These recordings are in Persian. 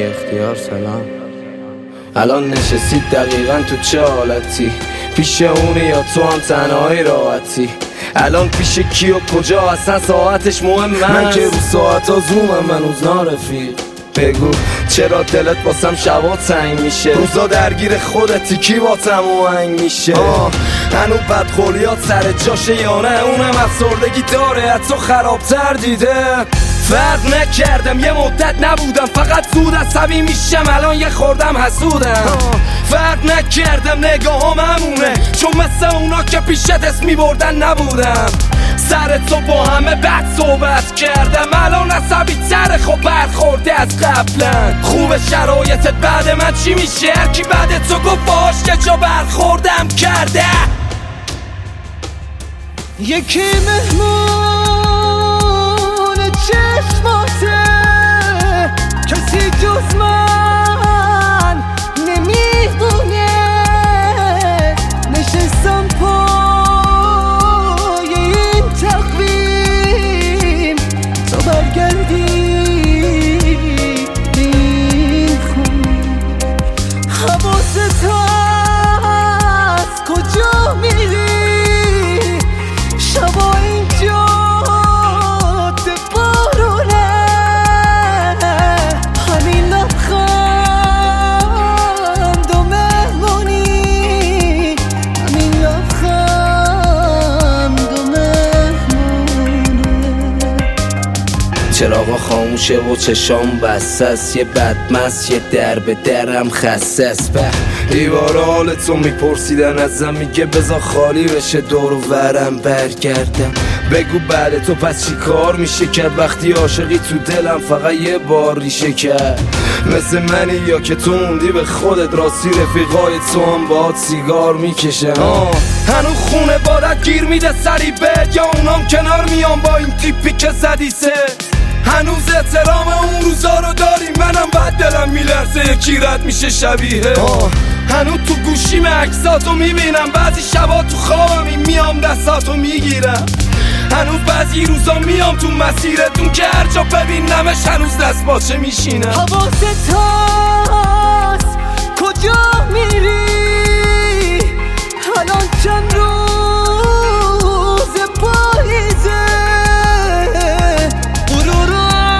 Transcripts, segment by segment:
بی اختیار سلام. الان نشستید دقیقا تو چه حالتی؟ پیش اونی یا تو هم تنهایی راحتی؟ الان پیش کی و کجا اصلا ساعتش مهمه؟ من که رو ساعت ها زومم منوز نارفیق. بگو چرا دلت واسم شبا تنگ میشه؟ روزا درگیر خودتی کی واسم آهنگ میشه؟ هنو بدخوریات سر جاشه یا نه؟ اونم افسردگی داره حتی خرابتر دیده. فرق نکردم یه مدت نبودم، فقط زود عصبی میشم الان یه خوردم حسودم. فرق نکردم نگاهم همونه، چون مثل اونا که پیشت اسم میبردن نبودم. سر تو با همه بد صحبت کردم، الان عصبی تره خب برخورده از قبلا. خوب شرایطت بعد من چی میشه؟ هرکی بعد تو گفت باش که جا برخوردم کرده. یکی مهمون چشماته، کسی جز من نمیدونه. نشستم پای این تقویم تا برگردی این خونه. حواست هست کجا میری؟ شبا اینجا ده بارونه، همین لبخند و مهمونی، همین لبخند و مهمونه. چراغا خاموشه و چشام بسست، یه بدمست یه در به درم خسست. به دیوار حالتو میپرسیدن ازم، میگه بزا خالی بشه دور و ورم برگردم. بگو بعد تو پس چی کار میشه کرد؟ وقتی عاشقی تو دلم فقط یه بار ریشه کرد. مثل منی یا که تو موندی به خودت، راستی رفیقای تو هم باهات سیگار میکشن. هنو خونه بادت گیر میده سری بد، یا اونام کنار میان با این تیپی که زدی سه. هنوز احترام اون روزا رو داری، منم بعد دلم میلرزه یکی رد میشه شبیه. هنوز تو گوشیم عکساتو میبینم، بعضی شبا تو خوابم میام دستاتو میگیرم. هنوز بعضی روزا میام تو مسیرتون که هر جا ببینمش هنوز دست باچه میشینم. حواست هست کجا میری؟ الان چند روز پاییزه، غرور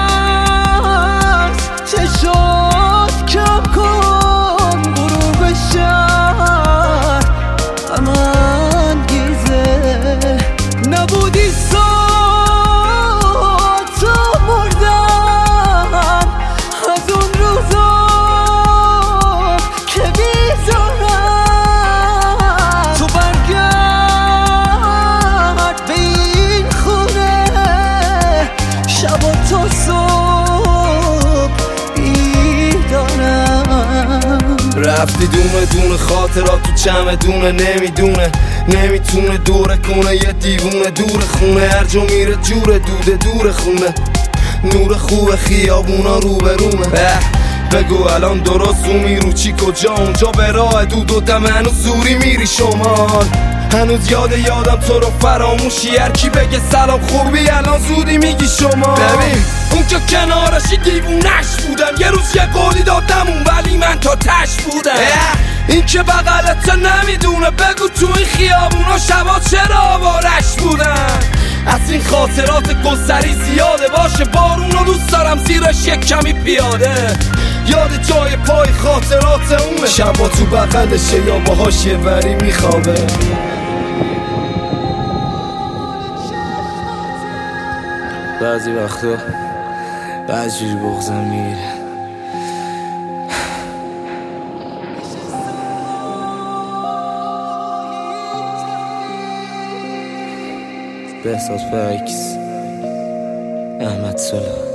است چشات کم کن. غروب شهر انگیزه، نبودی ساعت مردم از اون روزا که بیزارم. تو برگرد به این خونه، شب و تا صبح بیدارم. رفتی دونه دونه خاطرات تو چمدونه، نمیتونه دوره کنه یه دیوونه دور خونه. هر جا میره جوره دوده دور خونه، نور خوب خیابونا روبرومه. بگو الان درست زومی رو چی کجا؟ اونجا به راه دود و دم هنوز زوری میری شمال. هنوز یادم تو رو فراموشی، هر کی بگه سلام خوبی الان زودی میگی شما. ببین اون که کنارشی دیوونش بودم، یه روز یه قولی دادم اون ولی من تا تش بودم. این که بغلت نمیدونه، بگو تو این خیابونا شبا چرا آوارش بودن. از این خاطرات گذری زیاده، باشه بارونو دوست دارم زیرش یک کمی پیاده. یاد جای پای خاطرات اونه، شبا تو بغلشه یا باهاش یه وری میخوابه. بعضی وقتا بعضی جوری بغضم میگیره. بهزاد برعکس، احمد صلح.